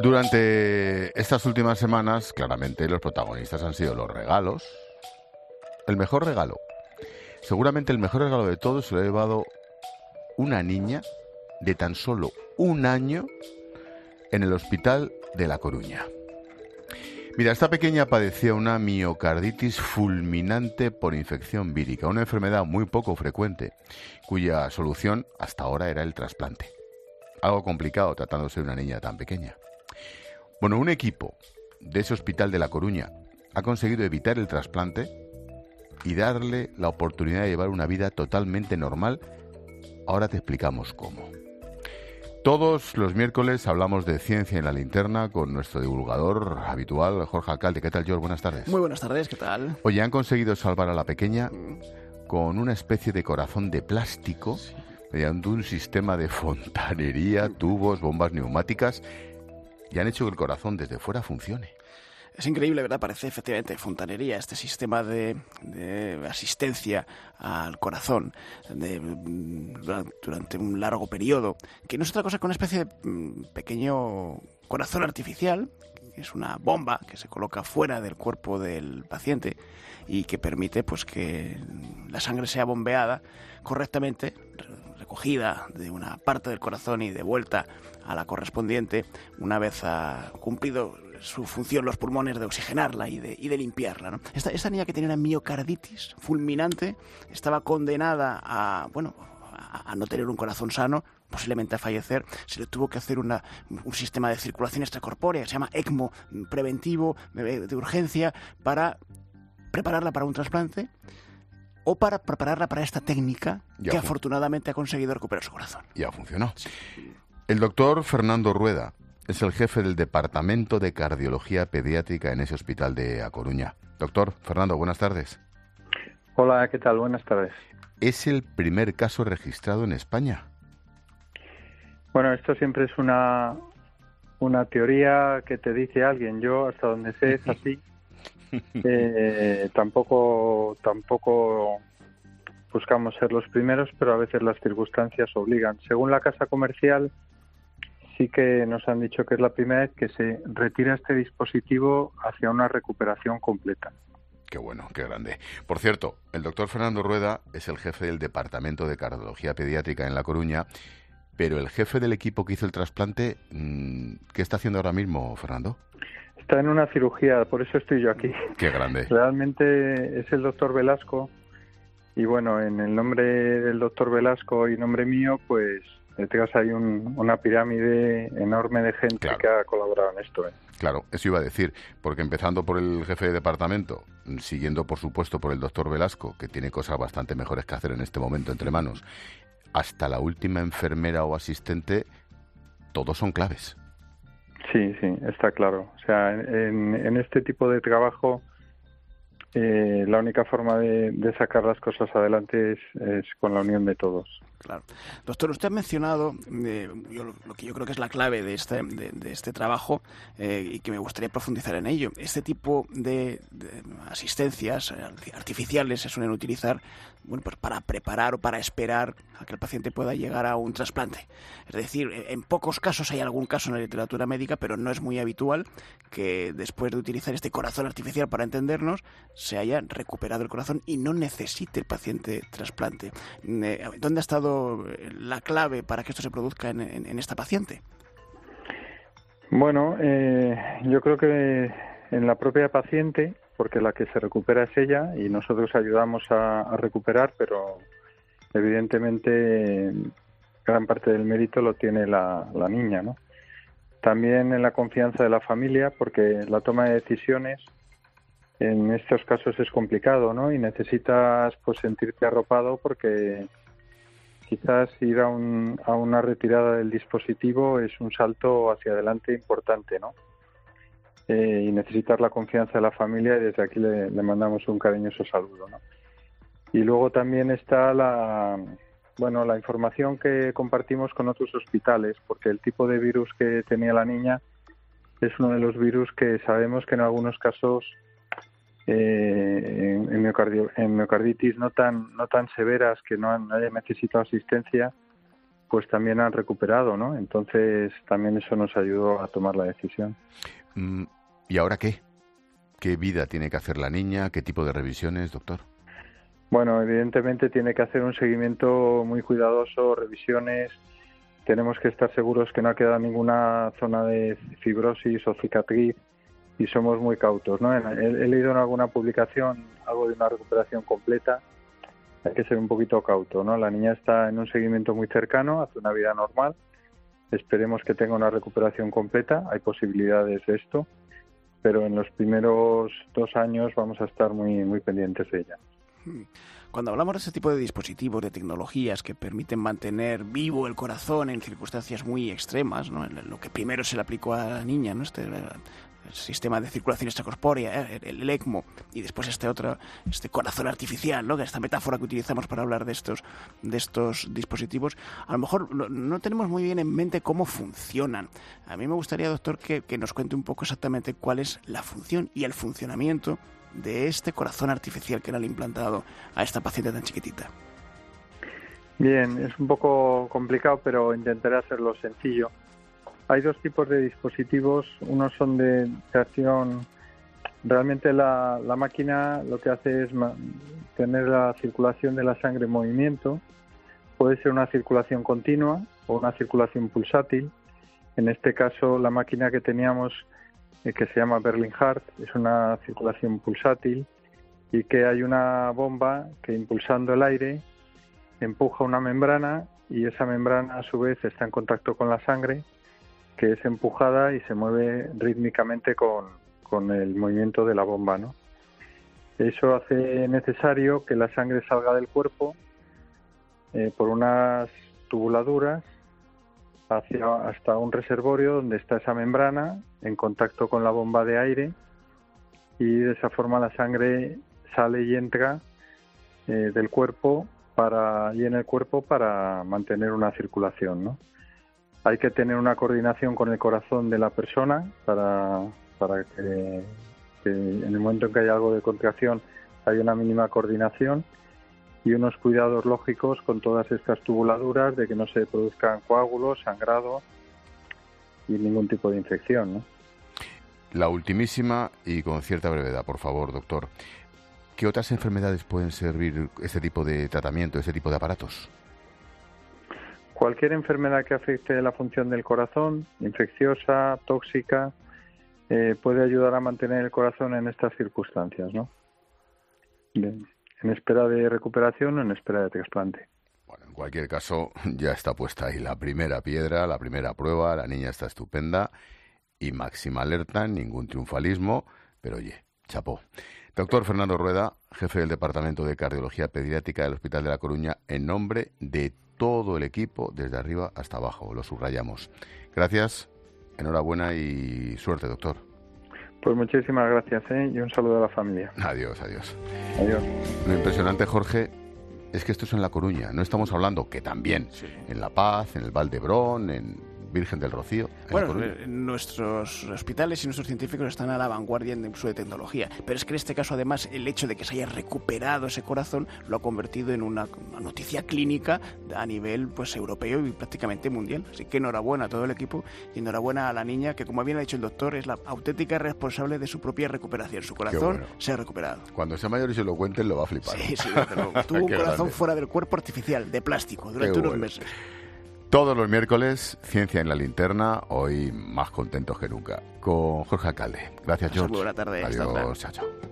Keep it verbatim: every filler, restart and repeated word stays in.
Durante estas últimas semanas, claramente, los protagonistas han sido los regalos. El mejor regalo, seguramente el mejor regalo de todos, se lo ha llevado una niña de tan solo un año en el hospital de La Coruña. Mira, esta pequeña padecía una miocarditis fulminante por infección vírica, una enfermedad muy poco frecuente, cuya solución hasta ahora era el trasplante. Algo complicado tratándose de una niña tan pequeña. Bueno, un equipo de ese hospital de La Coruña ha conseguido evitar el trasplante y darle la oportunidad de llevar una vida totalmente normal. Ahora te explicamos cómo. Todos los miércoles hablamos de ciencia en la linterna con nuestro divulgador habitual, Jorge Alcalde. ¿Qué tal, George? Buenas tardes. Muy buenas tardes, ¿qué tal? Oye, han conseguido salvar a la pequeña con una especie de corazón de plástico, sí, mediante un sistema de fontanería, tubos, bombas neumáticas, y han hecho que el corazón desde fuera funcione. Es increíble, ¿verdad? Parece efectivamente fontanería, este sistema de, de asistencia al corazón de, durante un largo periodo, que no es otra cosa que una especie de pequeño corazón artificial, que es una bomba que se coloca fuera del cuerpo del paciente y que permite pues que la sangre sea bombeada correctamente, recogida de una parte del corazón y devuelta a la correspondiente una vez ha cumplido su función los pulmones de oxigenarla y de, y de limpiarla, ¿no? Esta, esta niña que tenía una miocarditis fulminante estaba condenada a, bueno, a, a no tener un corazón sano, posiblemente a fallecer. Se le tuvo que hacer una, un sistema de circulación extracorpórea, se llama ECMO preventivo de, de urgencia, para prepararla para un trasplante o para prepararla para esta técnica ya que fun- afortunadamente ha conseguido recuperar su corazón. Ya funcionó. Sí. El doctor Fernando Rueda es el jefe del Departamento de Cardiología Pediátrica en ese hospital de A Coruña. Doctor Fernando, buenas tardes. Hola, ¿qué tal? Buenas tardes. ¿Es el primer caso registrado en España? Bueno, esto siempre es una, una teoría que te dice alguien. Yo, hasta donde sé, es así. eh, tampoco, tampoco buscamos ser los primeros, pero a veces las circunstancias obligan. Según la casa comercial, sí que nos han dicho que es la primera vez que se retira este dispositivo hacia una recuperación completa. Qué bueno, qué grande. Por cierto, el doctor Fernando Rueda es el jefe del Departamento de Cardiología Pediátrica en La Coruña, pero el jefe del equipo que hizo el trasplante, ¿qué está haciendo ahora mismo, Fernando? Está en una cirugía, por eso estoy yo aquí. Qué grande. Realmente es el doctor Velasco, y bueno, en el nombre del doctor Velasco y nombre mío, pues en este caso hay un, una pirámide enorme de gente claro. que ha colaborado en esto. ¿eh? Claro, eso iba a decir, porque empezando por el jefe de departamento, siguiendo por supuesto por el doctor Velasco, que tiene cosas bastante mejores que hacer en este momento entre manos, hasta la última enfermera o asistente, todos son claves. Sí, sí, está claro. O sea, en, en este tipo de trabajo, eh, la única forma de, de sacar las cosas adelante es, es con la unión de todos. Claro. Doctor, usted ha mencionado eh, yo, lo que yo creo que es la clave de este, de, de este trabajo eh, y que me gustaría profundizar en ello. Este tipo de, de asistencias artificiales se suelen utilizar bueno, pues para preparar o para esperar a que el paciente pueda llegar a un trasplante. Es decir, en pocos casos hay algún caso en la literatura médica, pero no es muy habitual que después de utilizar este corazón artificial para entendernos, se haya recuperado el corazón y no necesite el paciente trasplante. ¿Dónde ha estado la clave para que esto se produzca en, en, en esta paciente? Bueno, eh, yo creo que en la propia paciente, porque la que se recupera es ella y nosotros ayudamos a, a recuperar, pero evidentemente gran parte del mérito lo tiene la, la niña, ¿no? También en la confianza de la familia, porque la toma de decisiones en estos casos es complicado, ¿no? Y necesitas pues sentirte arropado porque quizás ir a, un, a una retirada del dispositivo es un salto hacia adelante importante, ¿no? Eh, y necesitar la confianza de la familia y desde aquí le, le mandamos un cariñoso saludo, ¿no? Y luego también está la, bueno, la información que compartimos con otros hospitales, porque el tipo de virus que tenía la niña es uno de los virus que sabemos que en algunos casos eh, en, miocardio, en miocarditis no tan no tan severas que no, han, no hayan necesitado asistencia pues también han recuperado, ¿no? Entonces también eso nos ayudó a tomar la decisión. Mm, ¿Y ahora qué? ¿Qué vida tiene que hacer la niña? ¿Qué tipo de revisiones, doctor? Bueno, evidentemente tiene que hacer un seguimiento muy cuidadoso, revisiones. Tenemos que estar seguros que no ha quedado ninguna zona de fibrosis o cicatriz y somos muy cautos, ¿no? He, he leído en alguna publicación algo de una recuperación completa. Hay que ser un poquito cauto, ¿no? La niña está en un seguimiento muy cercano, hace una vida normal. Esperemos que tenga una recuperación completa. Hay posibilidades de esto, pero en los primeros dos años vamos a estar muy, muy pendientes de ella. Cuando hablamos de este tipo de dispositivos, de tecnologías que permiten mantener vivo el corazón en circunstancias muy extremas, ¿no? Lo que primero se le aplicó a la niña, ¿no? Este el sistema de circulación extracorpórea, ¿eh? el, el ECMO, y después este otro, este corazón artificial, ¿no? Esta metáfora que utilizamos para hablar de estos, de estos dispositivos, a lo mejor no, no tenemos muy bien en mente cómo funcionan. A mí me gustaría, doctor, que, que nos cuente un poco exactamente cuál es la función y el funcionamiento de este corazón artificial que le han implantado a esta paciente tan chiquitita. Bien, es un poco complicado, pero intentaré hacerlo sencillo. Hay dos tipos de dispositivos. Unos son de tracción. Realmente la, la máquina lo que hace es tener la circulación de la sangre en movimiento. Puede ser una circulación continua o una circulación pulsátil. En este caso, la máquina que teníamos, eh, que se llama Berlin Heart, es una circulación pulsátil y que hay una bomba que, impulsando el aire, empuja una membrana y esa membrana a su vez está en contacto con la sangre, que es empujada y se mueve rítmicamente con, con el movimiento de la bomba, ¿no? Eso hace necesario que la sangre salga del cuerpo eh, por unas tubuladuras hacia hasta un reservorio donde está esa membrana en contacto con la bomba de aire, y de esa forma la sangre sale y entra eh, del cuerpo para y en el cuerpo para mantener una circulación, ¿no? Hay que tener una coordinación con el corazón de la persona para, para que, que en el momento en que hay algo de contracción haya una mínima coordinación y unos cuidados lógicos con todas estas tubuladuras de que no se produzcan coágulos, sangrado y ningún tipo de infección, ¿no? La ultimísima y con cierta brevedad, por favor, doctor. ¿Qué otras enfermedades pueden servir este tipo de tratamiento, este tipo de aparatos? Cualquier enfermedad que afecte la función del corazón, infecciosa, tóxica, eh, puede ayudar a mantener el corazón en estas circunstancias, ¿no? Bien. En espera de recuperación o en espera de trasplante. Bueno, en cualquier caso, ya está puesta ahí la primera piedra, la primera prueba, la niña está estupenda y máxima alerta, ningún triunfalismo, pero oye, chapó. Doctor Fernando Rueda, jefe del Departamento de Cardiología Pediátrica del Hospital de La Coruña, en nombre de todo el equipo, desde arriba hasta abajo, lo subrayamos. Gracias, enhorabuena y suerte, doctor. Pues muchísimas gracias, ¿eh? Y un saludo a la familia. Adiós, adiós. Adiós. Lo impresionante, Jorge, es que esto es en La Coruña. No estamos hablando, que también, sí, en La Paz, en el Valdebrón, en Virgen del Rocío. Bueno, nuestros hospitales y nuestros científicos están a la vanguardia en el uso de tecnología, pero es que en este caso, además, el hecho de que se haya recuperado ese corazón lo ha convertido en una, una noticia clínica a nivel pues europeo y prácticamente mundial. Así que enhorabuena a todo el equipo y enhorabuena a la niña, que, como bien ha dicho el doctor, es la auténtica responsable de su propia recuperación. Su corazón bueno. se ha recuperado. Cuando sea mayor y se lo cuenten, lo va a flipar. Sí, sí, pero tuvo un corazón grande. Fuera del cuerpo artificial, de plástico, durante unos bueno. meses. Todos los miércoles, Ciencia en la Linterna, hoy más contentos que nunca, con Jorge Alcalde. Gracias, George. Buena tarde. Adiós, chao, chao.